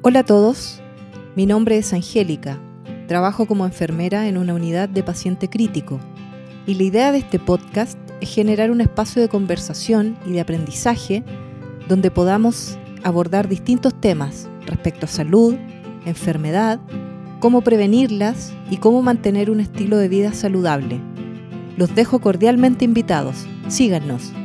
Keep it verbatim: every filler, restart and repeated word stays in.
Hola a todos, mi nombre es Angélica, trabajo como enfermera en una unidad de paciente crítico y la idea de este podcast es generar un espacio de conversación y de aprendizaje donde podamos abordar distintos temas respecto a salud, enfermedad, cómo prevenirlas y cómo mantener un estilo de vida saludable. Los dejo cordialmente invitados, síganos.